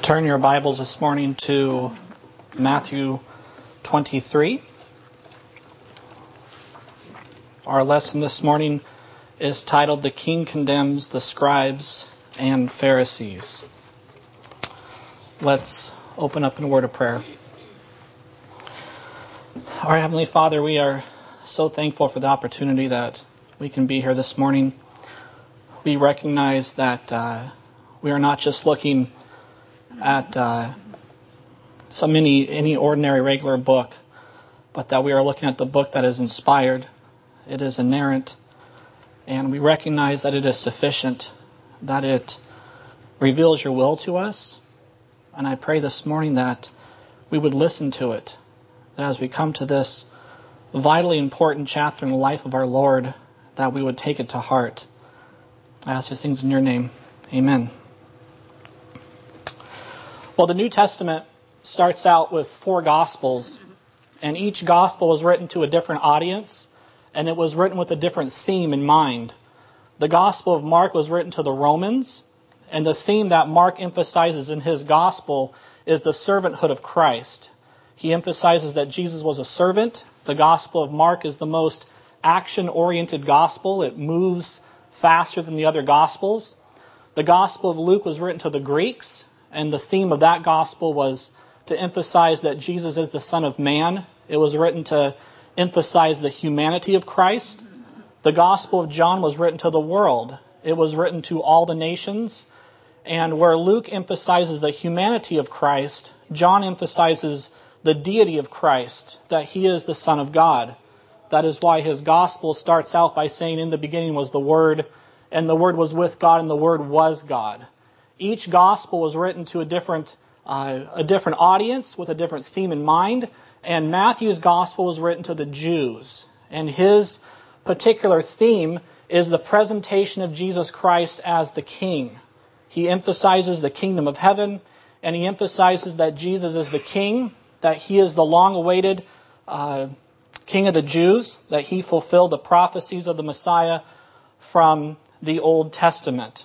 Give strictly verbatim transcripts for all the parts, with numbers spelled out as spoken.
Turn your Bibles this morning to Matthew twenty-three. Our lesson this morning is titled, "The King Condemns the Scribes and Pharisees." Let's open up in a word of prayer. Our Heavenly Father, we are so thankful for the opportunity that we can be here this morning. We recognize that uh, we are not just looking at uh, some any, any ordinary regular book, but that we are looking at the book that is inspired, it is inerrant, and we recognize that it is sufficient, that it reveals your will to us. And I pray this morning that we would listen to it, that as we come to this vitally important chapter in the life of our Lord, that we would take it to heart. I ask these things in your name. Amen. Well, the New Testament starts out with four Gospels, and each Gospel was written to a different audience, and it was written with a different theme in mind. The Gospel of Mark was written to the Romans, and the theme that Mark emphasizes in his Gospel is the servanthood of Christ. He emphasizes that Jesus was a servant. The Gospel of Mark is the most action-oriented Gospel. It moves faster than the other Gospels. The Gospel of Luke was written to the Greeks, and the theme of that Gospel was to emphasize that Jesus is the Son of Man. It was written to emphasize the humanity of Christ. The Gospel of John was written to the world. It was written to all the nations. And where Luke emphasizes the humanity of Christ, John emphasizes the deity of Christ, that he is the Son of God. That is why his Gospel starts out by saying, "In the beginning was the Word, and the Word was with God, and the Word was God." Each Gospel was written to a different uh, a different audience with a different theme in mind. And Matthew's Gospel was written to the Jews. And his particular theme is the presentation of Jesus Christ as the King. He emphasizes the kingdom of heaven, and he emphasizes that Jesus is the King, that he is the long-awaited uh, King of the Jews, that he fulfilled the prophecies of the Messiah from the Old Testament.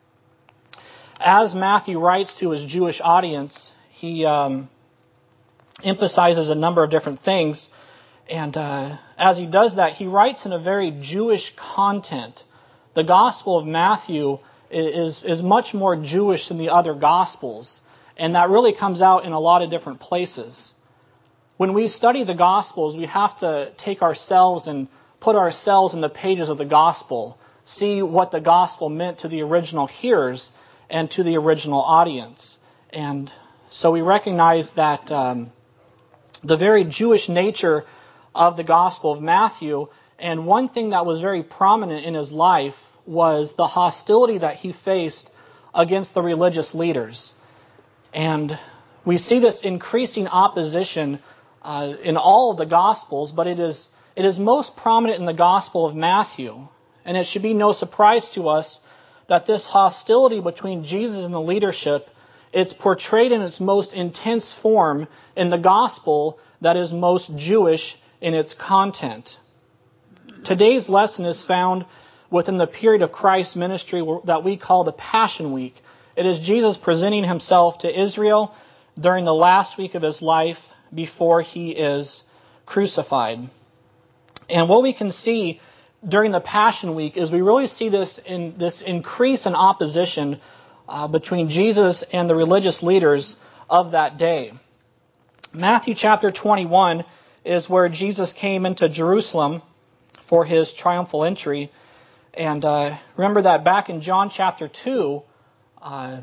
As Matthew writes to his Jewish audience, he um, emphasizes a number of different things. And uh, as he does that, he writes in a very Jewish content. The Gospel of Matthew is, is much more Jewish than the other Gospels. And that really comes out in a lot of different places. When we study the Gospels, we have to take ourselves and put ourselves in the pages of the Gospel, see what the Gospel meant to the original hearers and to the original audience. And so we recognize that um, the very Jewish nature of the Gospel of Matthew, and one thing that was very prominent in his life was the hostility that he faced against the religious leaders. And we see this increasing opposition uh, in all of the Gospels, but it is it is most prominent in the Gospel of Matthew. And it should be no surprise to us that this hostility between Jesus and the leadership, it's portrayed in its most intense form in the gospel that is most Jewish in its content. Today's lesson is found within the period of Christ's ministry that we call the Passion Week. It is Jesus presenting himself to Israel during the last week of his life before he is crucified. And what we can see during the Passion Week is we really see this in this increase in opposition uh, between Jesus and the religious leaders of that day. Matthew chapter twenty-one is where Jesus came into Jerusalem for his triumphal entry. And uh, remember that back in John chapter two, uh,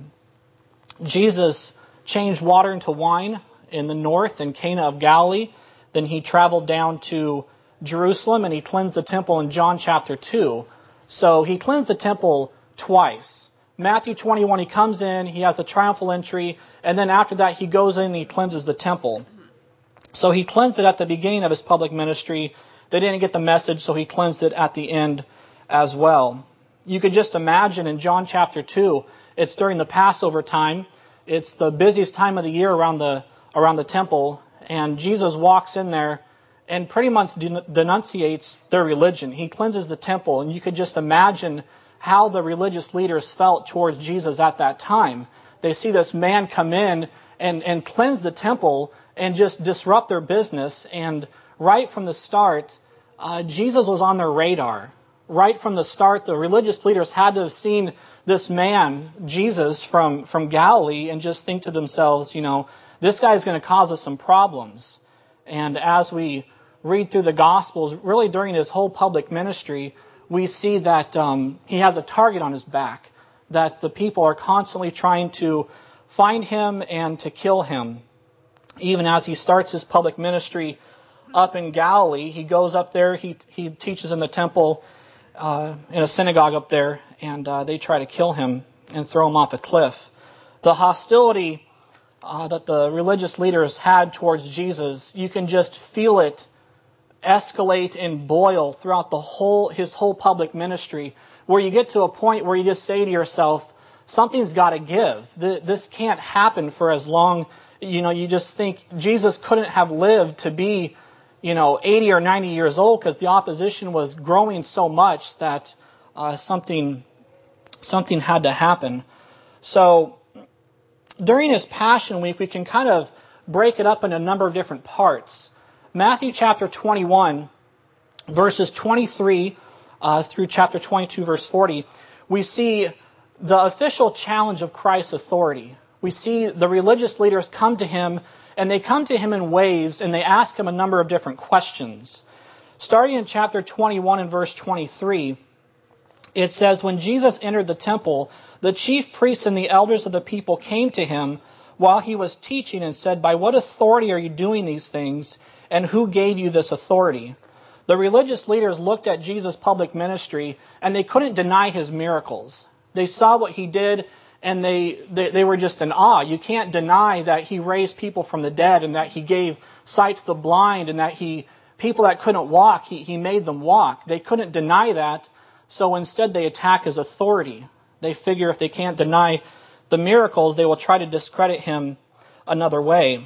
Jesus changed water into wine in the north in Cana of Galilee. Then he traveled down to Jerusalem, and he cleansed the temple in John chapter two. So he cleansed the temple twice. Matthew twenty-one, he comes in, he has the triumphal entry, and then after that he goes in and he cleanses the temple. So he cleansed it at the beginning of his public ministry. They didn't get the message, so he cleansed it at the end as well. You could just imagine in John chapter two, it's during the Passover time. It's the busiest time of the year around the around the temple, and Jesus walks in there and pretty much denunciates their religion. He cleanses the temple, and you could just imagine how the religious leaders felt towards Jesus at that time. They see this man come in and, and cleanse the temple and just disrupt their business. And right from the start, uh, Jesus was on their radar. Right from the start, the religious leaders had to have seen this man, Jesus, from, from Galilee and just think to themselves, you know, this guy's going to cause us some problems. And as we read through the Gospels, really during his whole public ministry, we see that um, he has a target on his back, that the people are constantly trying to find him and to kill him. Even as he starts his public ministry up in Galilee, he goes up there, he, he teaches in the temple, uh, in a synagogue up there, and uh, they try to kill him and throw him off a cliff. The hostility uh, that the religious leaders had towards Jesus, you can just feel it escalate and boil throughout the whole his whole public ministry, where you get to a point where you just say to yourself, something's got to give. This can't happen for as long. You know, you just think Jesus couldn't have lived to be, you know, eighty or ninety years old, because the opposition was growing so much that uh, something something had to happen. So during his Passion Week, we can kind of break it up in a number of different parts. Matthew chapter twenty-one, verses twenty-three uh, through chapter twenty-two, verse forty, we see the official challenge of Christ's authority. We see the religious leaders come to him, and they come to him in waves, and they ask him a number of different questions. Starting in chapter twenty-one and verse twenty-three, it says, "When Jesus entered the temple, the chief priests and the elders of the people came to him while he was teaching and said, 'By what authority are you doing these things? And who gave you this authority?' The religious leaders looked at Jesus' public ministry, and they couldn't deny his miracles. They saw what he did, and they, they, they were just in awe. You can't deny that he raised people from the dead, and that he gave sight to the blind, and that he people that couldn't walk, he, he made them walk. They couldn't deny that, so instead they attack his authority. They figure if they can't deny the miracles, they will try to discredit him another way.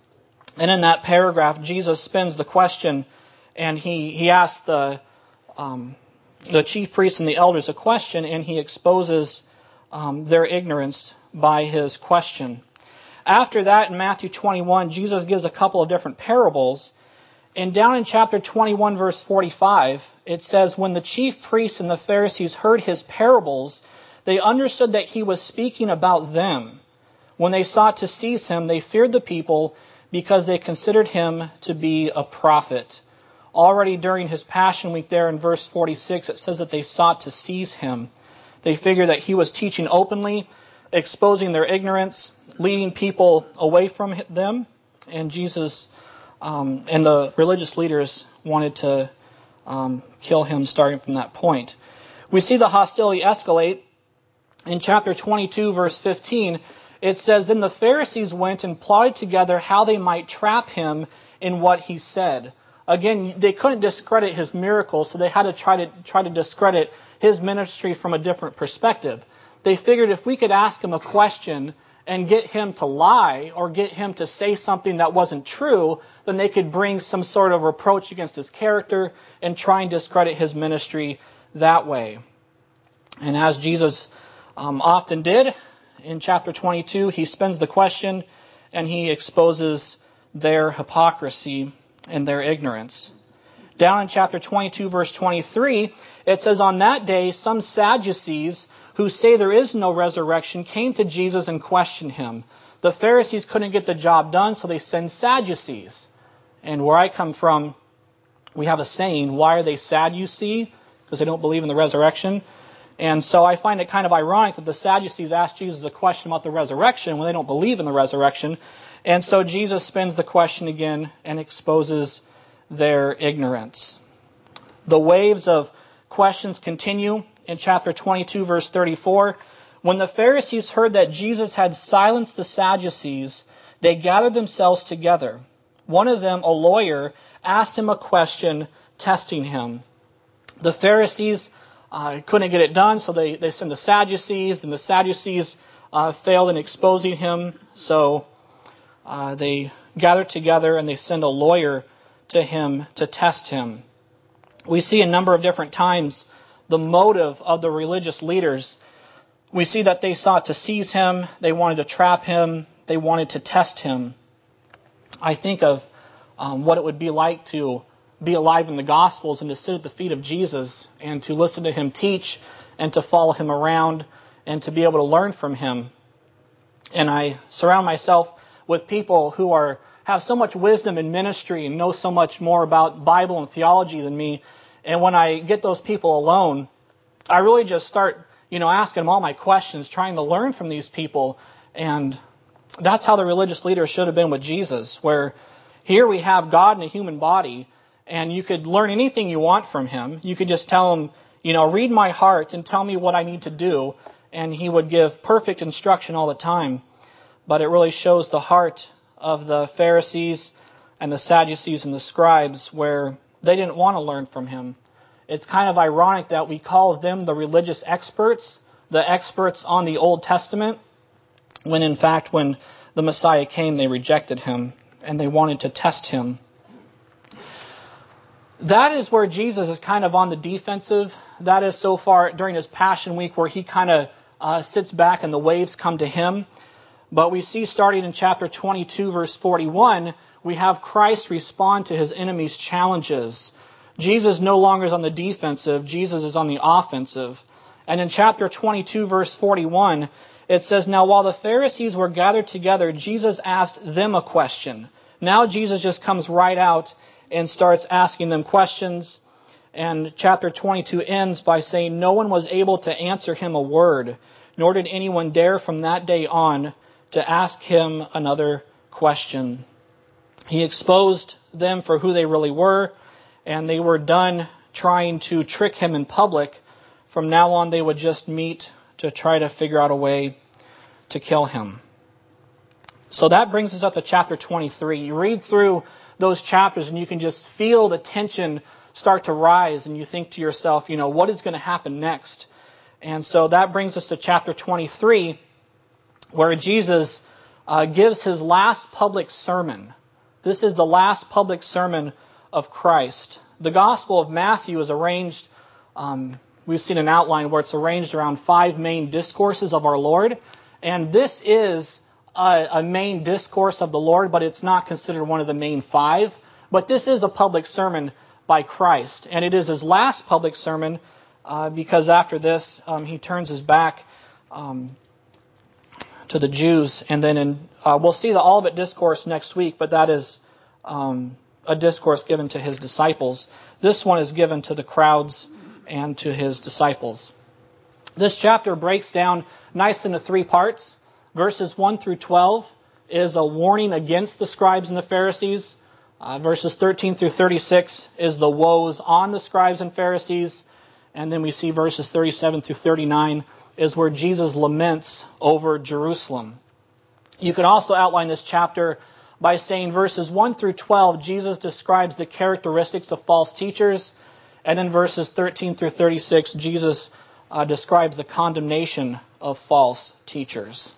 And in that paragraph, Jesus spins the question, and he, he asks the, um, the chief priests and the elders a question, and he exposes um, their ignorance by his question. After that, in Matthew twenty-one, Jesus gives a couple of different parables. And down in chapter twenty-one, verse forty-five, it says, "When the chief priests and the Pharisees heard his parables, they understood that he was speaking about them. When they sought to seize him, they feared the people, because they considered him to be a prophet." Already during his Passion Week there in verse forty-six, it says that they sought to seize him. They figured that he was teaching openly, exposing their ignorance, leading people away from them. And Jesus um, and the religious leaders wanted to um, kill him starting from that point. We see the hostility escalate. In chapter twenty-two, verse fifteen, it says, "Then the Pharisees went and plotted together how they might trap him in what he said." Again, they couldn't discredit his miracles, so they had to try to try to discredit his ministry from a different perspective. They figured if we could ask him a question and get him to lie or get him to say something that wasn't true, then they could bring some sort of reproach against his character and try and discredit his ministry that way. And as Jesus um, often did, in chapter twenty-two, he spins the question and he exposes their hypocrisy and their ignorance. Down in chapter twenty-two, verse twenty-three, it says, "On that day, some Sadducees who say there is no resurrection came to Jesus and questioned him. The Pharisees couldn't get the job done, so they send Sadducees." And where I come from, we have a saying, "Why are they sad, you see?" Because they don't believe in the resurrection. And so I find it kind of ironic that the Sadducees asked Jesus a question about the resurrection when they don't believe in the resurrection. And so Jesus spins the question again and exposes their ignorance. The waves of questions continue in chapter twenty-two, verse thirty-four. "When the Pharisees heard that Jesus had silenced the Sadducees, they gathered themselves together. One of them, a lawyer, asked him a question, testing him. The Pharisees uh, couldn't get it done, so they, they sent the Sadducees, and the Sadducees uh, failed in exposing him, so uh, they gathered together and they send a lawyer to him to test him. We see a number of different times the motive of the religious leaders. we see that they sought to seize him, they wanted to trap him, they wanted to test him. I think of um, what it would be like to be alive in the Gospels and to sit at the feet of Jesus and to listen to him teach and to follow him around and to be able to learn from him. And I surround myself with people who are have so much wisdom in ministry and know so much more about Bible and theology than me. And when I get those people alone, I really just start, you know, asking them all my questions, trying to learn from these people. And that's how the religious leaders should have been with Jesus, where here we have God in a human body, and you could learn anything you want from him. You could just tell him, you know, read my heart and tell me what I need to do, and he would give perfect instruction all the time. But it really shows the heart of the Pharisees and the Sadducees and the scribes, where they didn't want to learn from him. It's kind of ironic that we call them the religious experts, the experts on the Old Testament, when in fact when the Messiah came, they rejected him and they wanted to test him. That is where Jesus is kind of on the defensive. That is so far during his Passion Week where he kind of uh, sits back and the waves come to him. But we see starting in chapter twenty-two, verse forty-one, we have Christ respond to his enemies' challenges. Jesus no longer is on the defensive. Jesus is on the offensive. And in chapter twenty-two, verse forty-one, it says, "Now while the Pharisees were gathered together, Jesus asked them a question." Now Jesus just comes right out and starts asking them questions. And chapter twenty-two ends by saying, "No one was able to answer him a word, nor did anyone dare from that day on to ask him another question." He exposed them for who they really were, and they were done trying to trick him in public. From now on, they would just meet to try to figure out a way to kill him. So that brings us up to chapter twenty-three. You read through those chapters and you can just feel the tension start to rise, and you think to yourself, you know, what is going to happen next? And so that brings us to chapter twenty-three, where Jesus uh, gives his last public sermon. This is the last public sermon of Christ. The Gospel of Matthew is arranged, um, we've seen an outline where it's arranged around five main discourses of our Lord. And this is a, a main discourse of the Lord, but it's not considered one of the main five. But this is a public sermon by Christ. And it is his last public sermon uh, because after this, um, he turns his back um, to the Jews. And then in, uh, we'll see the Olivet Discourse next week, but that is um, a discourse given to his disciples. This one is given to the crowds and to his disciples. This chapter breaks down nice into three parts. Verses one through twelve is a warning against the scribes and the Pharisees. Uh, verses thirteen through thirty-six is the woes on the scribes and Pharisees. And then we see verses thirty-seven through thirty-nine is where Jesus laments over Jerusalem. You could also outline this chapter by saying verses one through twelve, Jesus describes the characteristics of false teachers. And then verses thirteen through thirty-six, Jesus uh, describes the condemnation of false teachers.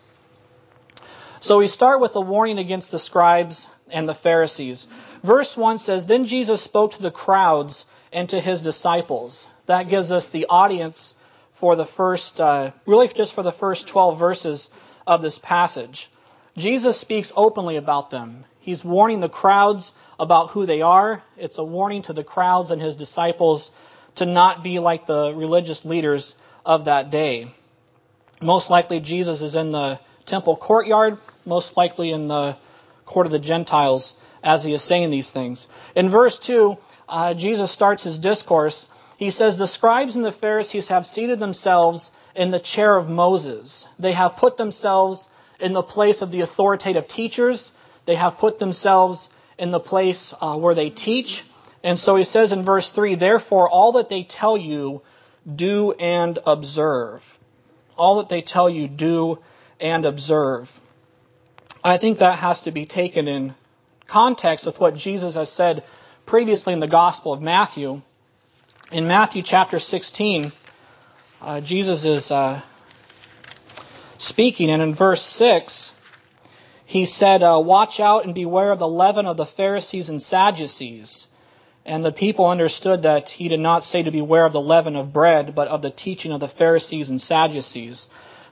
So we start with a warning against the scribes and the Pharisees. Verse one says, "Then Jesus spoke to the crowds and to his disciples." That gives us the audience for the first, uh, really just for the first twelve verses of this passage. Jesus speaks openly about them. He's warning the crowds about who they are. It's a warning to the crowds and his disciples to not be like the religious leaders of that day. Most likely Jesus is in the temple courtyard, most likely in the court of the Gentiles, as he is saying these things. In verse two, uh, Jesus starts his discourse. He says, "The scribes and the Pharisees have seated themselves in the chair of Moses. They have put themselves in the place of the authoritative teachers. They have put themselves in the place uh, where they teach." And so he says in verse three, "Therefore, all that they tell you, do and observe." All that they tell you, do and observe. I think that has to be taken in context with what Jesus has said previously in the Gospel of Matthew. In Matthew chapter sixteen, uh, Jesus is uh, speaking, and in verse six, he said, uh, "Watch out and beware of the leaven of the Pharisees and Sadducees." And the people understood that he did not say to beware of the leaven of bread, but of the teaching of the Pharisees and Sadducees.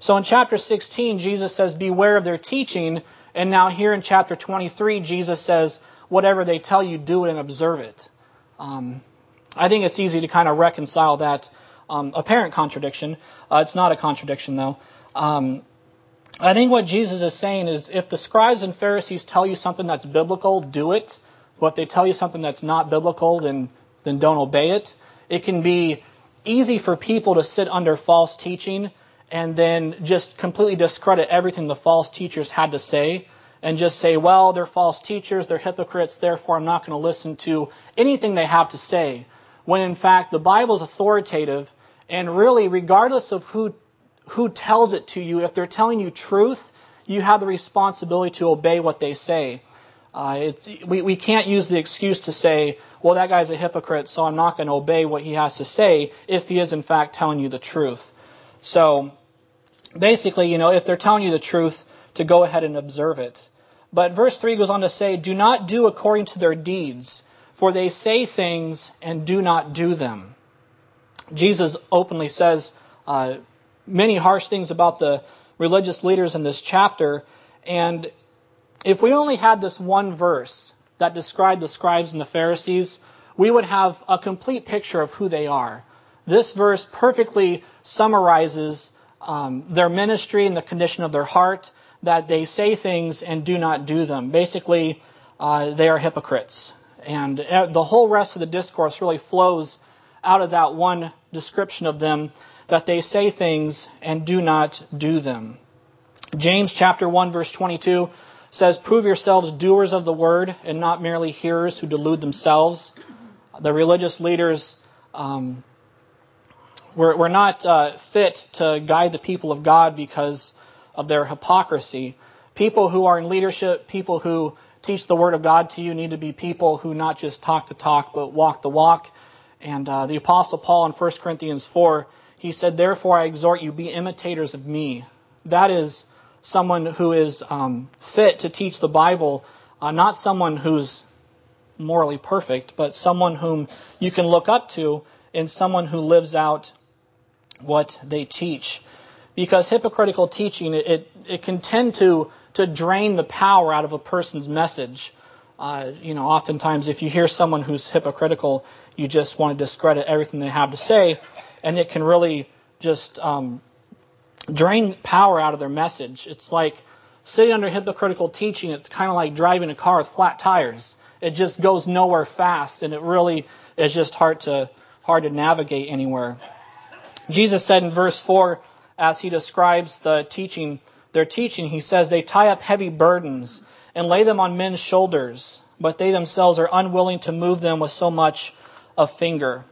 So in chapter sixteen, Jesus says, beware of their teaching. And now here in chapter twenty-three, Jesus says, whatever they tell you, do it and observe it. Um, I think it's easy to kind of reconcile that um, apparent contradiction. Uh, it's not a contradiction, though. Um, I think what Jesus is saying is, if the scribes and Pharisees tell you something that's biblical, do it. But if they tell you something that's not biblical, then, then don't obey it. It can be easy for people to sit under false teaching and then just completely discredit everything the false teachers had to say and just say, well, they're false teachers, they're hypocrites, therefore I'm not going to listen to anything they have to say. When in fact the Bible is authoritative, and really regardless of who who tells it to you, if they're telling you truth, you have the responsibility to obey what they say. Uh, it's, we, we can't use the excuse to say, well, that guy's a hypocrite, so I'm not going to obey what he has to say if he is in fact telling you the truth. So basically, you know, if they're telling you the truth, to go ahead and observe it. But verse three goes on to say, do not do according to their deeds, for they say things and do not do them. Jesus openly says uh, many harsh things about the religious leaders in this chapter. And if we only had this one verse that described the scribes and the Pharisees, we would have a complete picture of who they are. This verse perfectly summarizes um, their ministry and the condition of their heart, that they say things and do not do them. Basically, uh, they are hypocrites. And the whole rest of the discourse really flows out of that one description of them, that they say things and do not do them. James chapter one verse twenty-two says, prove yourselves doers of the word and not merely hearers who delude themselves. The religious leaders um, were, were not uh, fit to guide the people of God because of their hypocrisy. People who are in leadership, people who teach the word of God to you, need to be people who not just talk the talk, but walk the walk. And uh, the Apostle Paul in First Corinthians four, he said, therefore I exhort you, be imitators of me. That is someone who is um, fit to teach the Bible, uh, not someone who's morally perfect, but someone whom you can look up to and someone who lives out what they teach. Because hypocritical teaching, it, it, it can tend to, to drain the power out of a person's message. Uh, you know, oftentimes if you hear someone who's hypocritical, you just want to discredit everything they have to say, and it can really just um, drain power out of their message. It's like sitting under hypocritical teaching. It's kind of like driving a car with flat tires. It just goes nowhere fast, and it really is just hard to hard to navigate anywhere. Jesus said in verse four, as he describes the teaching, their teaching, he says, they tie up heavy burdens and lay them on men's shoulders, but they themselves are unwilling to move them with so much a finger.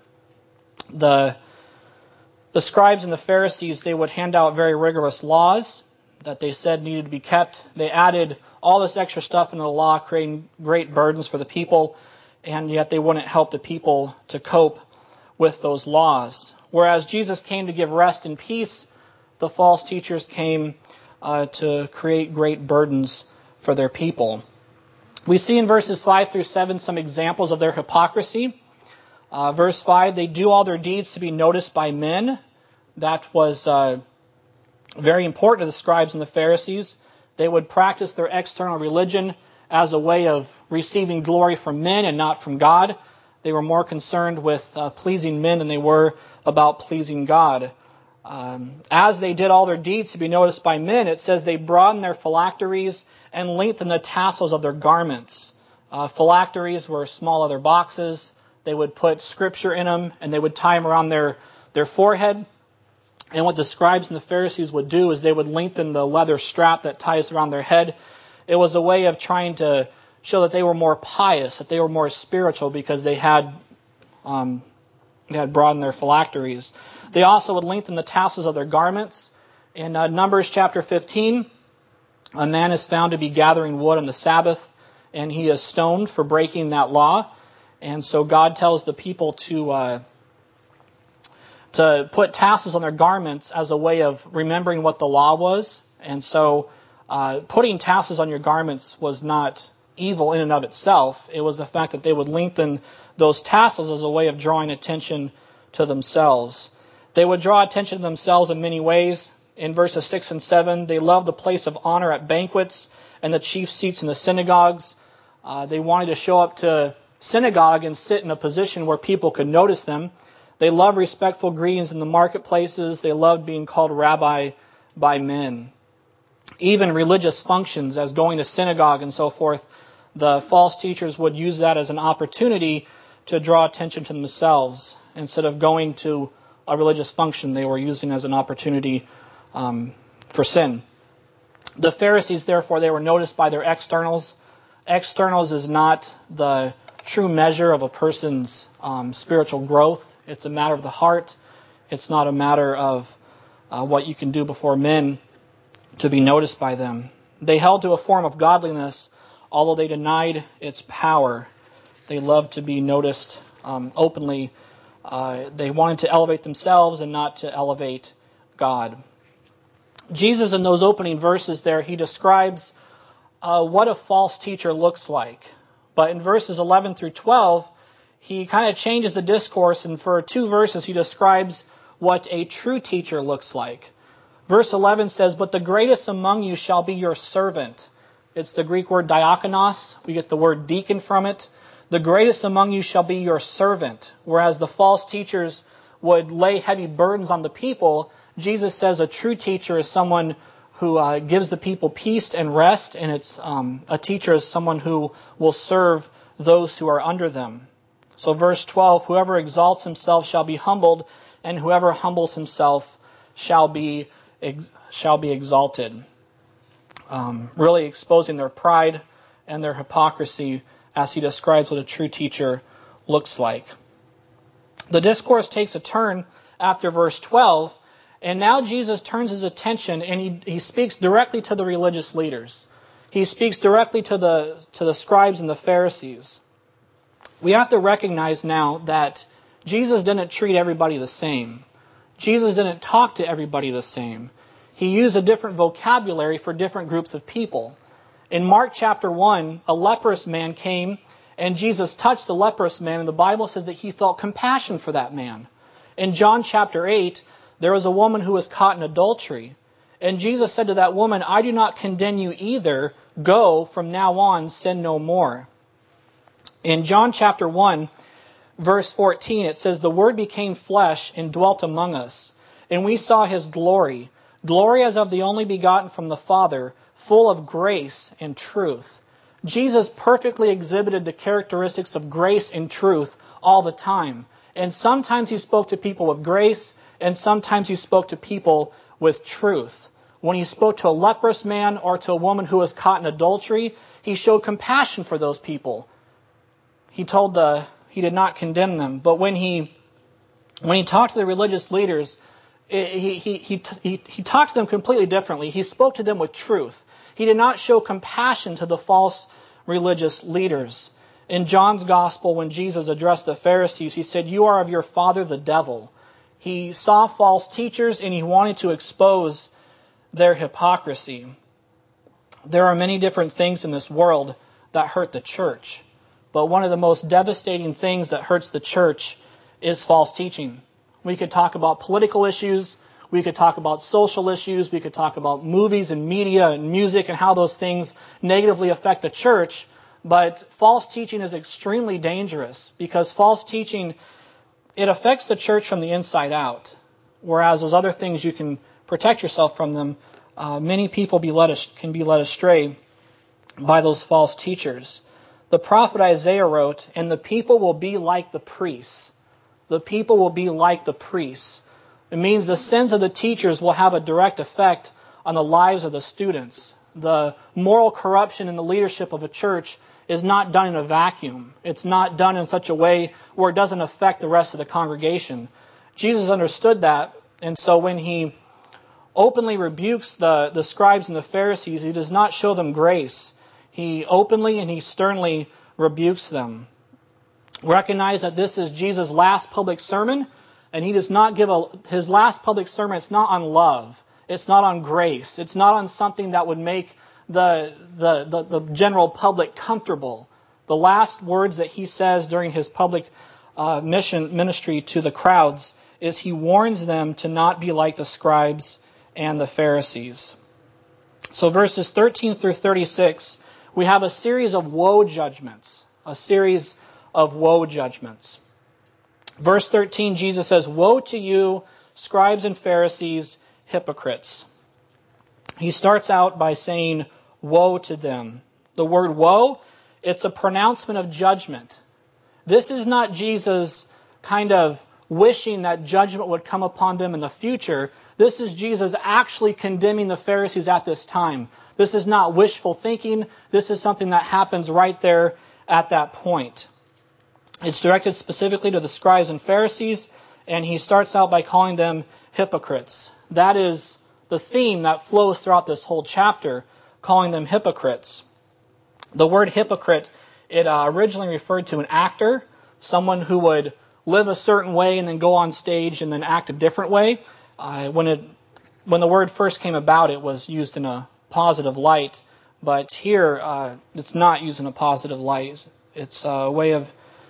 The The scribes and the Pharisees, they would hand out very rigorous laws that they said needed to be kept. They added all this extra stuff into the law, creating great burdens for the people, and yet they wouldn't help the people to cope with those laws. Whereas Jesus came to give rest and peace, the false teachers came uh, to create great burdens for their people. We see in verses five through seven some examples of their hypocrisy. Uh, verse five, they do all their deeds to be noticed by men. That was uh, very important to the scribes and the Pharisees. They would practice their external religion as a way of receiving glory from men and not from God. They were more concerned with uh, pleasing men than they were about pleasing God. Um, as they did all their deeds to be noticed by men, it says they broadened their phylacteries and lengthened the tassels of their garments. Uh, phylacteries were small leather boxes. They would put scripture in them, and they would tie them around their, their forehead. And what the scribes and the Pharisees would do is they would lengthen the leather strap that ties around their head. It was a way of trying to show that they were more pious, that they were more spiritual, because they had um, they had broadened their phylacteries. They also would lengthen the tassels of their garments. In uh, Numbers chapter fifteen, a man is found to be gathering wood on the Sabbath, and he is stoned for breaking that law. And so God tells the people to uh, to put tassels on their garments as a way of remembering what the law was. And so uh, putting tassels on your garments was not evil in and of itself. It was the fact that they would lengthen those tassels as a way of drawing attention to themselves. They would draw attention to themselves in many ways. in verses six and seven. They loved the place of honor at banquets and the chief seats in the synagogues. Uh, they wanted to show up to synagogue and sit in a position where people could notice them. They loved respectful greetings in the marketplaces. They loved being called rabbi by men. Even religious functions, as going to synagogue and so forth, the false teachers would use that as an opportunity to draw attention to themselves. Instead of going to a religious function, they were using it as an opportunity um, for sin. The Pharisees, therefore, they were noticed by their externals. Externals is not the true measure of a person's um, spiritual growth. It's a matter of the heart. It's not a matter of uh, what you can do before men to be noticed by them. They held to a form of godliness, although they denied its power. They loved to be noticed um, openly. Uh, they wanted to elevate themselves and not to elevate God. Jesus, in those opening verses there, he describes uh, what a false teacher looks like. But in verses eleven through twelve, he kind of changes the discourse, and for two verses he describes what a true teacher looks like. Verse eleven says, "But the greatest among you shall be your servant." It's the Greek word diakonos. We get the word deacon from it. The greatest among you shall be your servant. Whereas the false teachers would lay heavy burdens on the people, Jesus says a true teacher is someone who uh, gives the people peace and rest, and it's um, a teacher is someone who will serve those who are under them. So verse twelve, "Whoever exalts himself shall be humbled, and whoever humbles himself shall be ex- shall be exalted." Um, really exposing their pride and their hypocrisy as he describes what a true teacher looks like. The discourse takes a turn after verse twelve, and now Jesus turns his attention and he, he speaks directly to the religious leaders. He speaks directly to the, to the scribes and the Pharisees. We have to recognize now that Jesus didn't treat everybody the same. Jesus didn't talk to everybody the same. He used a different vocabulary for different groups of people. In Mark chapter one, a leprous man came and Jesus touched the leprous man, and the Bible says that he felt compassion for that man. In John chapter eight, there was a woman who was caught in adultery. And Jesus said to that woman, "I do not condemn you either. Go, from now on, sin no more." In John chapter one, verse fourteen, it says, "The Word became flesh and dwelt among us, and we saw His glory, glory as of the only begotten from the Father, full of grace and truth." Jesus perfectly exhibited the characteristics of grace and truth all the time. And sometimes he spoke to people with grace, and sometimes he spoke to people with truth. When he spoke to a leprous man or to a woman who was caught in adultery, he showed compassion for those people. He told the, he did not condemn them. But when he, when he talked to the religious leaders, He, he, he, he, he talked to them completely differently. He spoke to them with truth. He did not show compassion to the false religious leaders. In John's Gospel, when Jesus addressed the Pharisees, he said, "You are of your father the devil." He saw false teachers and he wanted to expose their hypocrisy. There are many different things in this world that hurt the church. But one of the most devastating things that hurts the church is false teaching. We could talk about political issues. We could talk about social issues. We could talk about movies and media and music and how those things negatively affect the church. But false teaching is extremely dangerous because false teaching, it affects the church from the inside out. Whereas those other things, you can protect yourself from them. Uh, many people be led, can be led astray by those false teachers. The prophet Isaiah wrote, "And the people will be like the priests." The people will be like the priests. It means the sins of the teachers will have a direct effect on the lives of the students. The moral corruption in the leadership of a church is not done in a vacuum. It's not done in such a way where it doesn't affect the rest of the congregation. Jesus understood that, and so when he openly rebukes the, the scribes and the Pharisees, he does not show them grace. He openly and he sternly rebukes them. Recognize that this is Jesus' last public sermon, and he does not give a, his last public sermon, it's not on love. It's not on grace. It's not on something that would make the, the, the, the general public comfortable. The last words that he says during his public uh, mission ministry to the crowds is he warns them to not be like the scribes and the Pharisees. So verses thirteen through thirty-six, we have a series of woe judgments. A series of woe judgments. Verse thirteen, Jesus says, "Woe to you, scribes and Pharisees, hypocrites." He starts out by saying, "Woe to them." The word woe, it's a pronouncement of judgment. This is not Jesus kind of wishing that judgment would come upon them in the future. This is Jesus actually condemning the Pharisees at this time. This is not wishful thinking. This is something that happens right there at that point. It's directed specifically to the scribes and Pharisees, and he starts out by calling them hypocrites. That is the theme that flows throughout this whole chapter, calling them hypocrites. The word hypocrite, it uh, originally referred to an actor, someone who would live a certain way and then go on stage and then act a different way. Uh, when it, when the word first came about, it was used in a positive light, but here uh, it's not used in a positive light. It's a way of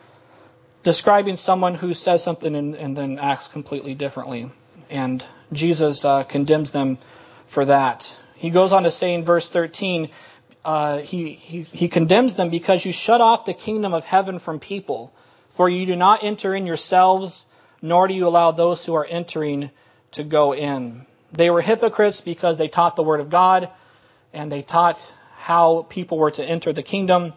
describing someone who says something and, and then acts completely differently. And Jesus uh, condemns them for that. He goes on to say in verse thirteen, uh, he, he, he condemns them because you shut off the kingdom of heaven from people. For you do not enter in yourselves, nor do you allow those who are entering to go in. They were hypocrites because they taught the word of God, and they taught how people were to enter the kingdom,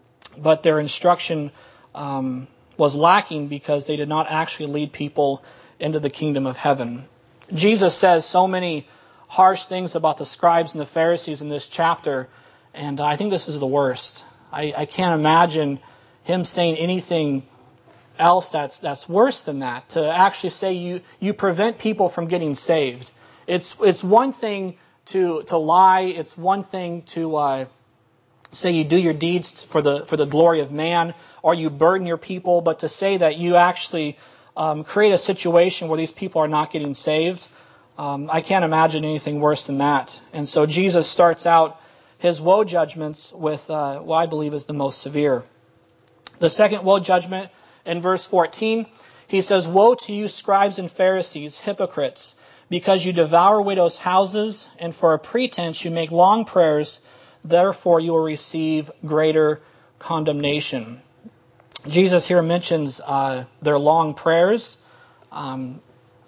but their instruction um, was lacking because they did not actually lead people into the kingdom of heaven. Jesus says so many harsh things about the scribes and the Pharisees in this chapter, and I think this is the worst. I, I can't imagine him saying anything else that's that's worse than that. To actually say you you prevent people from getting saved. It's it's one thing to to lie. It's one thing to uh, say you do your deeds for the for the glory of man, or you burden your people. But to say that you actually um, create a situation where these people are not getting saved, um, I can't imagine anything worse than that. And so Jesus starts out his woe judgments with uh, what I believe is the most severe. The second woe judgment in verse fourteen, he says, "Woe to you, scribes and Pharisees, hypocrites, because you devour widows' houses, and for a pretense you make long prayers, therefore you will receive greater condemnation." Jesus here mentions uh, their long prayers. Um,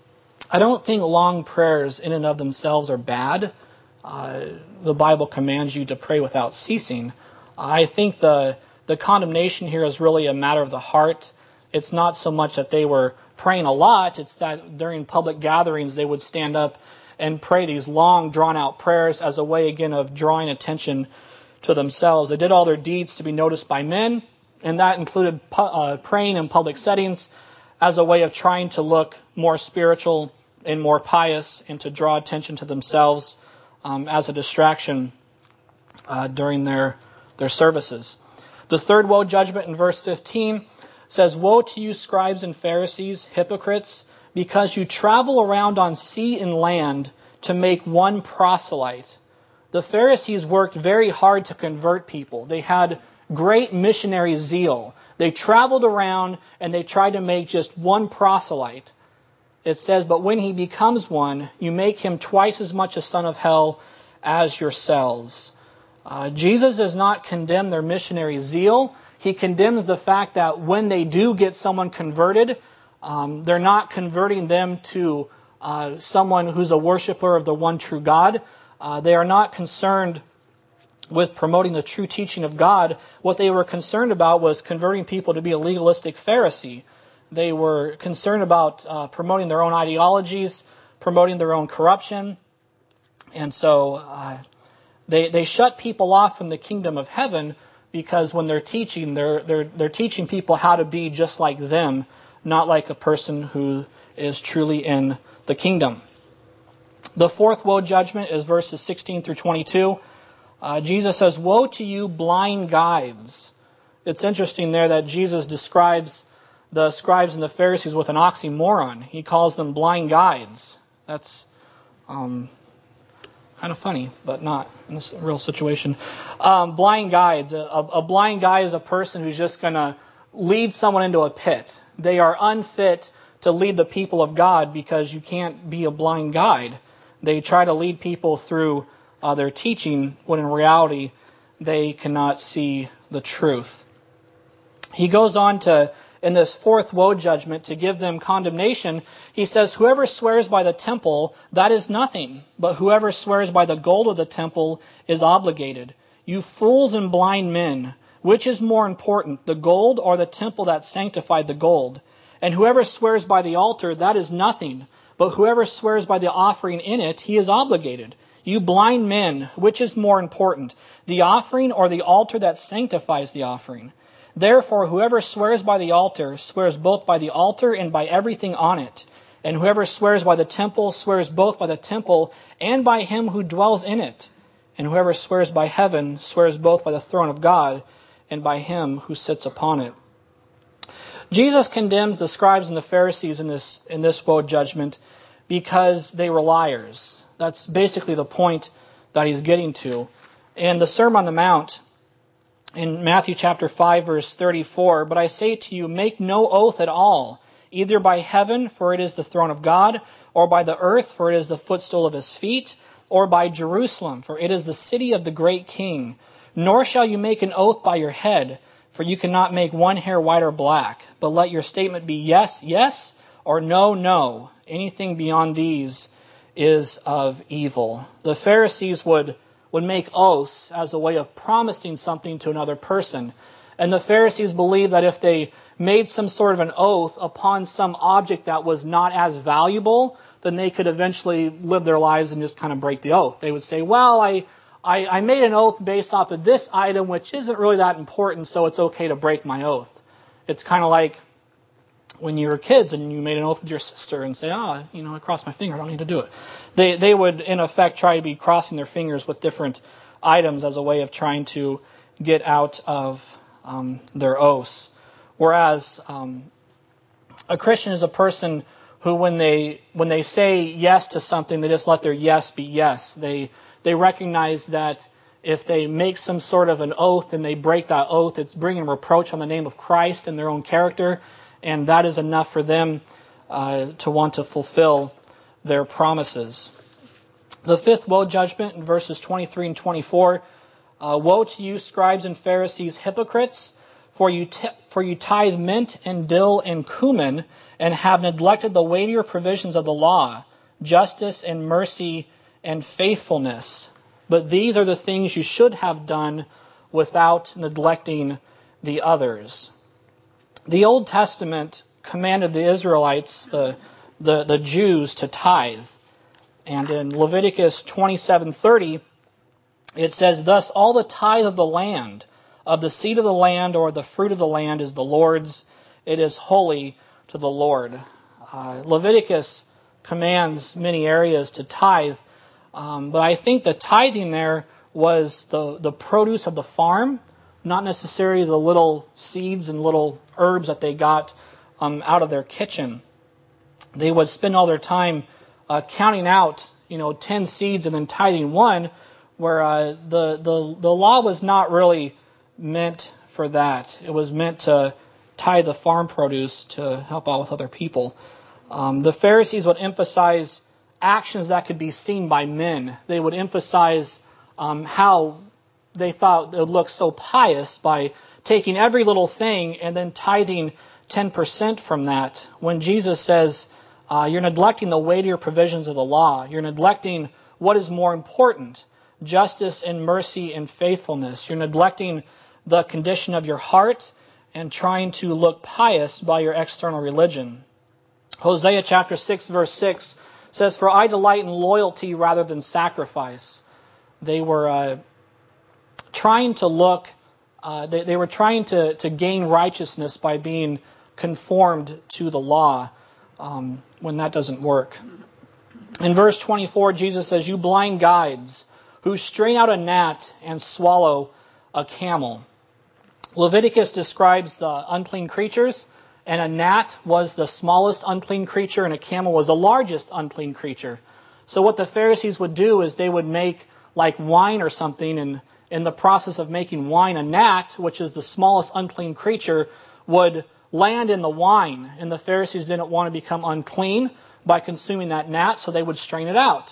I don't think long prayers in and of themselves are bad. Uh, the Bible commands you to pray without ceasing. I think the the condemnation here is really a matter of the heart. It's not so much that they were praying a lot. It's that during public gatherings they would stand up and pray these long, drawn-out prayers as a way, again, of drawing attention to themselves. They did all their deeds to be noticed by men, and that included uh, praying in public settings as a way of trying to look more spiritual and more pious and to draw attention to themselves um, as a distraction uh, during their, their services. The third woe judgment in verse fifteen says, "Woe to you, scribes and Pharisees, hypocrites, because you travel around on sea and land to make one proselyte." The Pharisees worked very hard to convert people. They had great missionary zeal. They traveled around and they tried to make just one proselyte. It says, "But when he becomes one, you make him twice as much a son of hell as yourselves." Uh, Jesus does not condemn their missionary zeal. He condemns the fact that when they do get someone converted, um, they're not converting them to uh, someone who's a worshiper of the one true God. Uh, they are not concerned with promoting the true teaching of God. What they were concerned about was converting people to be a legalistic Pharisee. They were concerned about uh, promoting their own ideologies, promoting their own corruption. And so uh, they they shut people off from the kingdom of heaven, because when they're teaching, they're they're they're teaching people how to be just like them, not like a person who is truly in the kingdom. The fourth woe judgment is verses sixteen through twenty-two. Uh, Jesus says, "Woe to you, blind guides." It's interesting there that Jesus describes the scribes and the Pharisees with an oxymoron. He calls them blind guides. That's um, kind of funny, but not in this real situation. Um, blind guides. A, a blind guide is a person who's just going to lead someone into a pit. They are unfit to lead the people of God because you can't be a blind guide. They try to lead people through uh, their teaching when in reality they cannot see the truth. He goes on to, in this fourth woe judgment, to give them condemnation. He says, whoever swears by the temple, that is nothing, but whoever swears by the gold of the temple is obligated. You fools and blind men, which is more important, the gold or the temple that sanctified the gold? And whoever swears by the altar, that is nothing, but whoever swears by the offering in it, he is obligated. You blind men, which is more important, the offering or the altar that sanctifies the offering? Therefore, whoever swears by the altar swears both by the altar and by everything on it. And whoever swears by the temple swears both by the temple and by him who dwells in it. And whoever swears by heaven swears both by the throne of God and by him who sits upon it. Jesus condemns the scribes and the Pharisees in this in this woe judgment because they were liars. That's basically the point that he's getting to. In the Sermon on the Mount, in Matthew chapter five, verse thirty-four, but I say to you, make no oath at all, either by heaven, for it is the throne of God, or by the earth, for it is the footstool of his feet, or by Jerusalem, for it is the city of the great king. Nor shall you make an oath by your head, for you cannot make one hair white or black, but let your statement be yes, yes, or no, no. Anything beyond these is of evil. The Pharisees would, would make oaths as a way of promising something to another person. And the Pharisees believed that if they made some sort of an oath upon some object that was not as valuable, then they could eventually live their lives and just kind of break the oath. They would say, well, I... I, I made an oath based off of this item, which isn't really that important, so it's okay to break my oath. It's kind of like when you were kids and you made an oath with your sister and say, ah, oh, you know, I crossed my finger, I don't need to do it. They they would, in effect, try to be crossing their fingers with different items as a way of trying to get out of um, their oaths. Whereas um, a Christian is a person who, when they when they say yes to something, they just let their yes be yes. They They recognize that if they make some sort of an oath and they break that oath, it's bringing reproach on the name of Christ and their own character, and that is enough for them uh, to want to fulfill their promises. The fifth woe judgment in verses twenty-three and twenty-four, uh, woe to you, scribes and Pharisees, hypocrites, for you, t- for you tithe mint and dill and cumin, and have neglected the weightier provisions of the law, justice and mercy and faithfulness. But these are the things you should have done without neglecting the others. The Old Testament commanded the Israelites, the, the, the Jews, to tithe. And in Leviticus twenty-seven thirty, it says, thus all the tithe of the land, of the seed of the land or the fruit of the land is the Lord's. It is holy to the Lord. Uh, Leviticus commands many areas to tithe. Um, but I think the tithing there was the, the produce of the farm, not necessarily the little seeds and little herbs that they got um, out of their kitchen. They would spend all their time uh, counting out, you know, ten seeds and then tithing one, where uh, the, the, the law was not really meant for that. It was meant to tithe the farm produce to help out with other people. Um, the Pharisees would emphasize actions that could be seen by men. They would emphasize um, how they thought it would look so pious by taking every little thing and then tithing ten percent from that. When Jesus says, uh, you're neglecting the weightier provisions of the law. You're neglecting what is more important, justice and mercy and faithfulness. You're neglecting the condition of your heart and trying to look pious by your external religion. Hosea chapter six, verse six says, for I delight in loyalty rather than sacrifice. They were uh, trying to look, uh, they, they were trying to, to gain righteousness by being conformed to the law um, when that doesn't work. In verse twenty-four, Jesus says, you blind guides who strain out a gnat and swallow a camel. Leviticus describes the unclean creatures, and a gnat was the smallest unclean creature, and a camel was the largest unclean creature. So what the Pharisees would do is they would make like wine or something, and in the process of making wine, a gnat, which is the smallest unclean creature, would land in the wine. And the Pharisees didn't want to become unclean by consuming that gnat, so they would strain it out.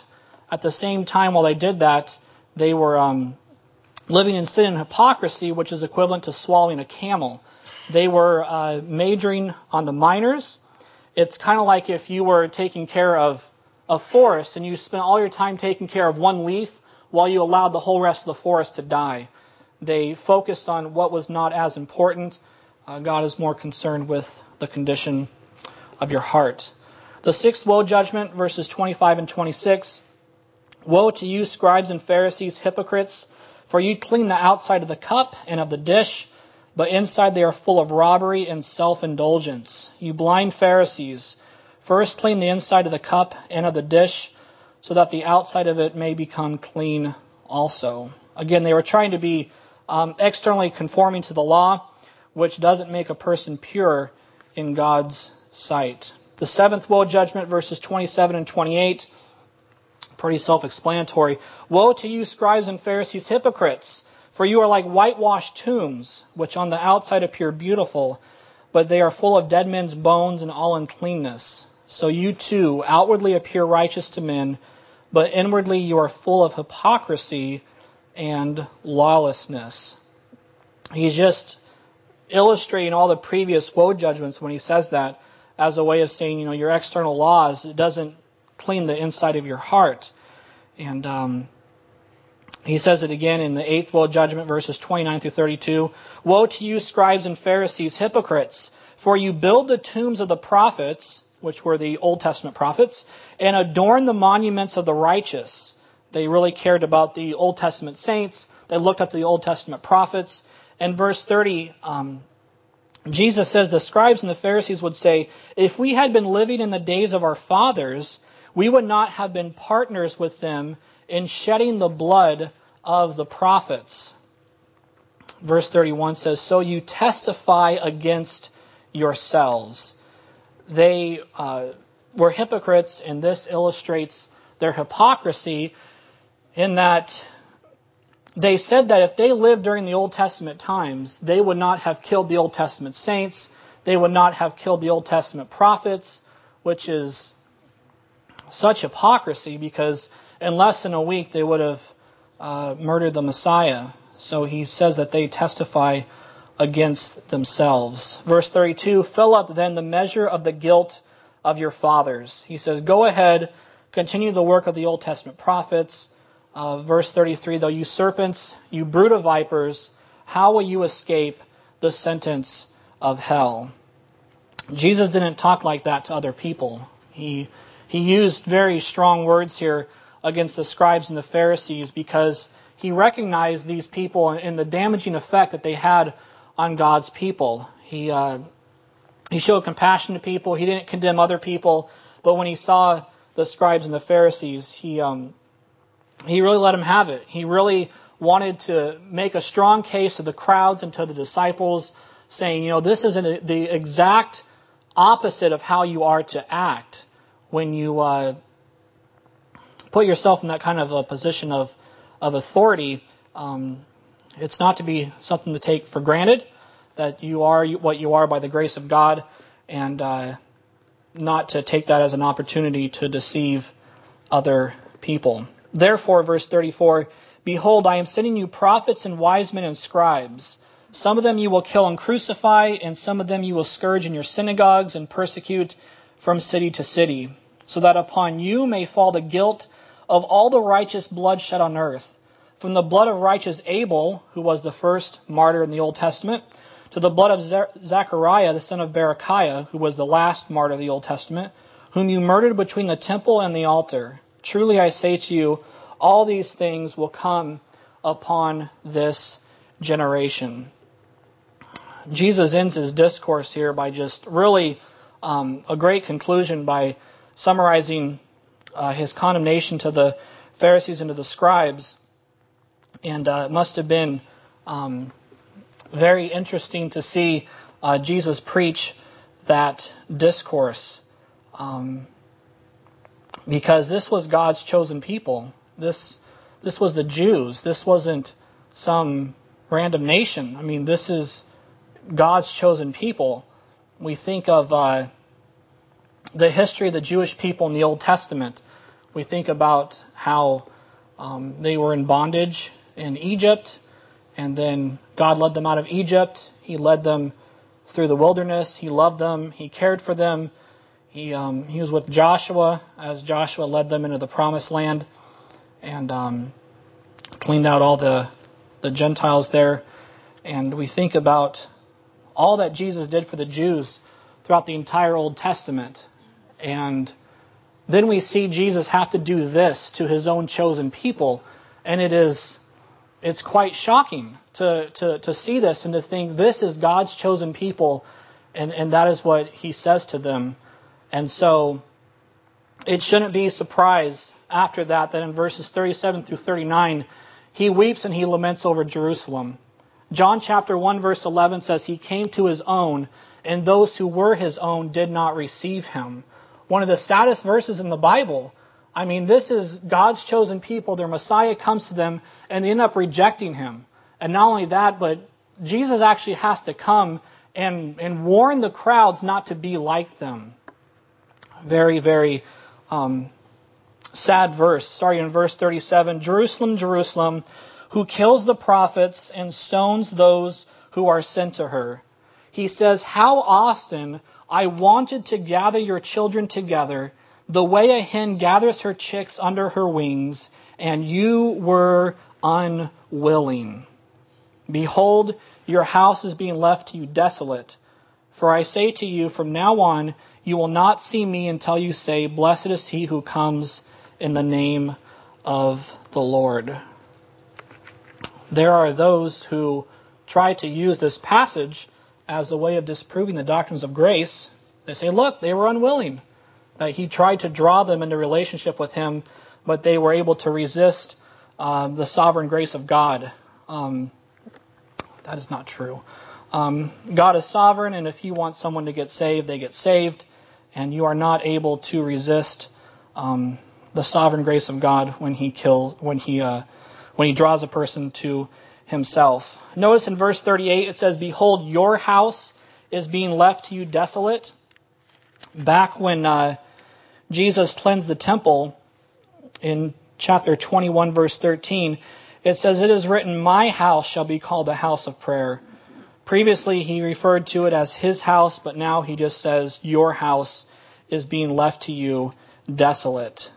at the same time, while they did that, they were um, living in sin and hypocrisy, which is equivalent to swallowing a camel. They were uh, majoring on the minors. It's kind of like if you were taking care of a forest and you spent all your time taking care of one leaf while you allowed the whole rest of the forest to die. They focused on what was not as important. Uh, God is more concerned with the condition of your heart. The sixth woe judgment, verses twenty-five and twenty-six. Woe to you, scribes and Pharisees, hypocrites, for you clean the outside of the cup and of the dish, but inside they are full of robbery and self-indulgence. You blind Pharisees, first clean the inside of the cup and of the dish, so that the outside of it may become clean also. Again, they were trying to be um, externally conforming to the law, which doesn't make a person pure in God's sight. The seventh woe judgment, verses twenty-seven and twenty-eight, pretty self-explanatory. Woe to you, scribes and Pharisees, hypocrites! For you are like whitewashed tombs, which on the outside appear beautiful, but they are full of dead men's bones and all uncleanness. So you too outwardly appear righteous to men, but inwardly you are full of hypocrisy and lawlessness. He's just illustrating all the previous woe judgments when he says that as a way of saying, you know, your external laws, it doesn't clean the inside of your heart. And um, he says it again in the eighth woe judgment, verses twenty-nine through thirty-two. Woe to you, scribes and Pharisees, hypocrites! For you build the tombs of the prophets, which were the Old Testament prophets, and adorn the monuments of the righteous. They really cared about the Old Testament saints. They looked up to the Old Testament prophets. And verse thirty, um, Jesus says the scribes and the Pharisees would say, if we had been living in the days of our fathers, we would not have been partners with them in shedding the blood of the prophets. Verse thirty-one says, so you testify against yourselves. They uh, were hypocrites, and this illustrates their hypocrisy in that they said that if they lived during the Old Testament times, they would not have killed the Old Testament saints, they would not have killed the Old Testament prophets, which is such hypocrisy because in less than a week they would have uh, murdered the Messiah. So he says that they testify against themselves. Verse thirty-two, fill up then the measure of the guilt of your fathers. He says, go ahead, continue the work of the Old Testament prophets. Uh, verse thirty-three, though you serpents, you brood of vipers, how will you escape the sentence of hell? Jesus didn't talk like that to other people. He he used very strong words here against the scribes and the Pharisees because he recognized these people and the damaging effect that they had on God's people. He uh, he showed compassion to people. He didn't condemn other people, but when he saw the scribes and the Pharisees, he um, he really let them have it. He really wanted to make a strong case to the crowds and to the disciples, saying, you know, this is an, the exact opposite of how you are to act when you uh, put yourself in that kind of a position of of authority. Um, it's not to be something to take for granted that you are what you are by the grace of God, and uh, not to take that as an opportunity to deceive other people. Therefore, verse thirty-four, behold, I am sending you prophets and wise men and scribes. Some of them you will kill and crucify, and some of them you will scourge in your synagogues and persecute from city to city, so that upon you may fall the guilt of all the righteous blood shed on earth, from the blood of righteous Abel, who was the first martyr in the Old Testament, to the blood of Zechariah, the son of Berechiah, who was the last martyr of the Old Testament, whom you murdered between the temple and the altar. Truly I say to you, all these things will come upon this generation. Jesus ends his discourse here by just really um, a great conclusion by summarizing uh, his condemnation to the Pharisees and to the scribes. And uh, it must have been um, very interesting to see uh, Jesus preach that discourse. Um, because this was God's chosen people. This this was the Jews. This wasn't some random nation. I mean, this is God's chosen people. We think of uh, the history of the Jewish people in the Old Testament We think about how um, they were in bondage in Egypt, and then God led them out of Egypt. He led them through the wilderness. He loved them. He cared for them. He um, he was with Joshua as Joshua led them into the promised land, and um, cleaned out all the the Gentiles there. And we think about all that Jesus did for the Jews throughout the entire Old Testament. And then we see Jesus have to do this to his own chosen people. And it is it's quite shocking to, to, to see this and to think this is God's chosen people, and, and that is what he says to them. And so it shouldn't be a surprise after that that in verses thirty-seven through thirty-nine, he weeps and he laments over Jerusalem. John chapter one verse eleven says, he came to his own, and those who were his own did not receive him. One of the saddest verses in the Bible. I mean, this is God's chosen people. Their Messiah comes to them, and they end up rejecting him. And not only that, but Jesus actually has to come and, and warn the crowds not to be like them. Very, very um, sad verse. Starting in verse thirty-seven. Jerusalem, Jerusalem, who kills the prophets and stones those who are sent to her. He says, how often I wanted to gather your children together, the way a hen gathers her chicks under her wings, and you were unwilling. Behold, your house is being left to you desolate. For I say to you, from now on, you will not see me until you say, blessed is he who comes in the name of the Lord. There are those who try to use this passage as a way of disproving the doctrines of grace. They say, look, they were unwilling. Uh, he tried to draw them into relationship with him, but they were able to resist uh, the sovereign grace of God. Um, that is not true. Um, God is sovereign, and if he wants someone to get saved, they get saved. And you are not able to resist um, the sovereign grace of God when he kills, when he uh, when he draws a person to himself. Notice in verse thirty-eight, it says, behold, your house is being left to you desolate. Back when uh, Jesus cleansed the temple in chapter twenty-one, verse thirteen, it says, it is written, my house shall be called a house of prayer. Previously, he referred to it as his house, but now he just says, your house is being left to you desolate.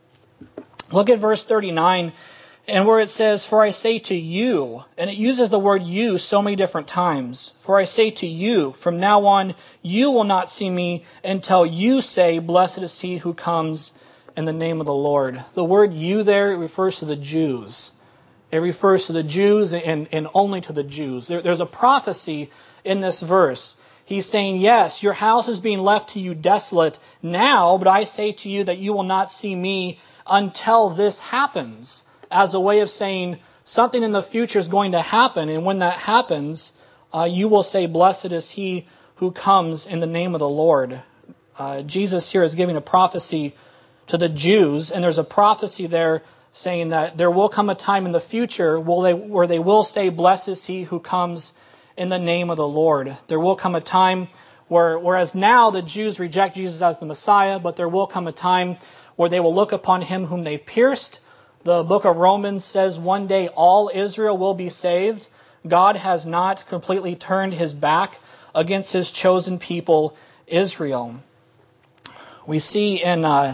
Look at verse thirty-nine, and where it says, for I say to you, and it uses the word you so many different times. For I say to you, from now on, you will not see me until you say, blessed is he who comes in the name of the Lord. The word you there refers to the Jews. It refers to the Jews and, and only to the Jews. There, there's a prophecy in this verse. He's saying, yes, your house is being left to you desolate now, but I say to you that you will not see me until this happens. As a way of saying something in the future is going to happen, and when that happens, uh, you will say, blessed is he who comes in the name of the Lord. Uh, Jesus here is giving a prophecy to the Jews, and there's a prophecy there saying that there will come a time in the future where they will say, blessed is he who comes in the name of the Lord. There will come a time where, whereas now the Jews reject Jesus as the Messiah, but there will come a time where they will look upon him whom they pierced. The book of Romans says one day all Israel will be saved. God has not completely turned his back against his chosen people, Israel. We see in uh,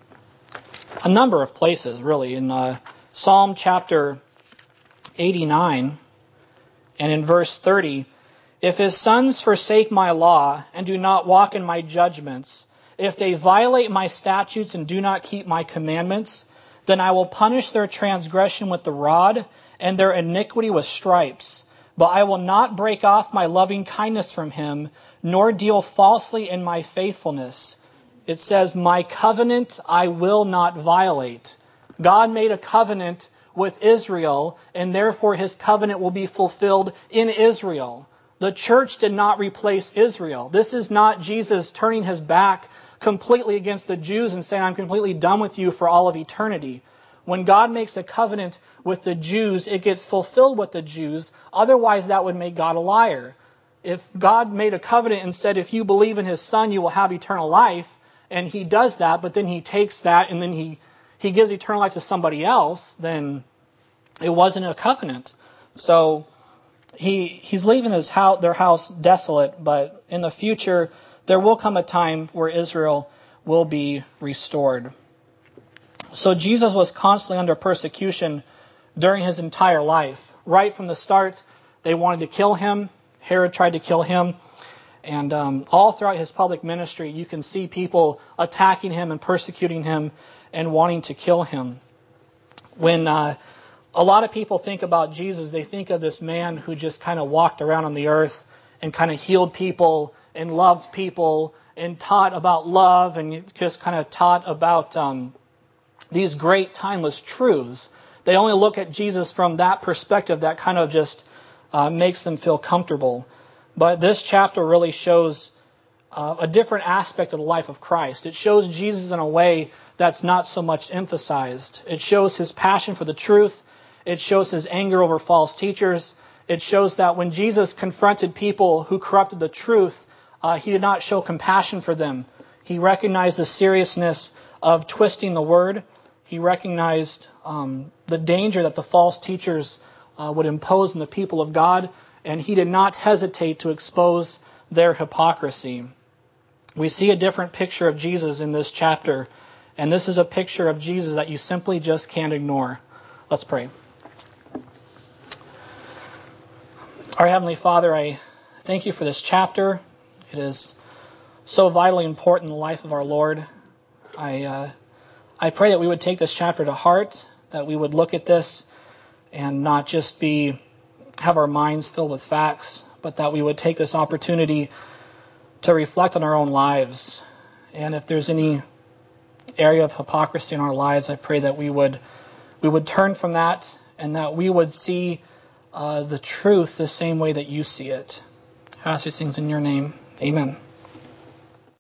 a number of places, really, in uh, Psalm chapter eighty-nine and in verse thirty, if his sons forsake my law and do not walk in my judgments, if they violate my statutes and do not keep my commandments, then I will punish their transgression with the rod and their iniquity with stripes. But I will not break off my loving kindness from him, nor deal falsely in my faithfulness. It says, my covenant I will not violate. God made a covenant with Israel, and therefore his covenant will be fulfilled in Israel. The church did not replace Israel. This is not Jesus turning his back completely against the Jews and saying, I'm completely done with you for all of eternity. When God makes a covenant with the Jews, it gets fulfilled with the Jews. Otherwise, that would make God a liar. If God made a covenant and said, if you believe in his Son, you will have eternal life, and he does that, but then he takes that and then he he gives eternal life to somebody else, then it wasn't a covenant. So he he's leaving his house, their house desolate, but in the future there will come a time where Israel will be restored. So Jesus was constantly under persecution during his entire life. Right from the start, they wanted to kill him. Herod tried to kill him. And um, all throughout his public ministry, you can see people attacking him and persecuting him and wanting to kill him. When uh, a lot of people think about Jesus, they think of this man who just kind of walked around on the earth and kind of healed people and loved people and taught about love and just kind of taught about um, these great timeless truths. They only look at Jesus from that perspective that kind of just uh, makes them feel comfortable. But this chapter really shows uh, a different aspect of the life of Christ. It shows Jesus in a way that's not so much emphasized. It shows his passion for the truth. It shows his anger over false teachers. It shows that when Jesus confronted people who corrupted the truth, uh, he did not show compassion for them. He recognized the seriousness of twisting the word. He recognized um, the danger that the false teachers uh, would impose on the people of God, and he did not hesitate to expose their hypocrisy. We see a different picture of Jesus in this chapter, and this is a picture of Jesus that you simply just can't ignore. Let's pray. Our Heavenly Father, I thank you for this chapter. It is so vitally important in the life of our Lord. I uh, I pray that we would take this chapter to heart, that we would look at this and not just be have our minds filled with facts, but that we would take this opportunity to reflect on our own lives. And if there's any area of hypocrisy in our lives, I pray that we would we would turn from that and that we would see uh, the truth the same way that you see it. I ask these things in your name. Amen.